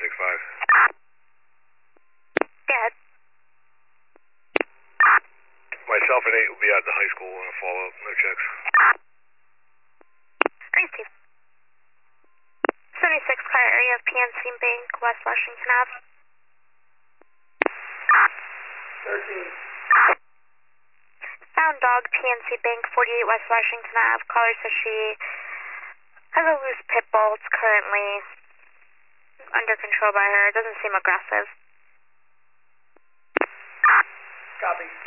7065. Good. Myself and 8 will be at the high school in a follow-up. No checks. Great, Steve. 76 car area of PNC Bank, West Washington Ave. 13. Found dog, PNC Bank, 48 West Washington Ave. Caller says she has a loose pit bull. It's currently under control by her. It doesn't seem aggressive. Copy.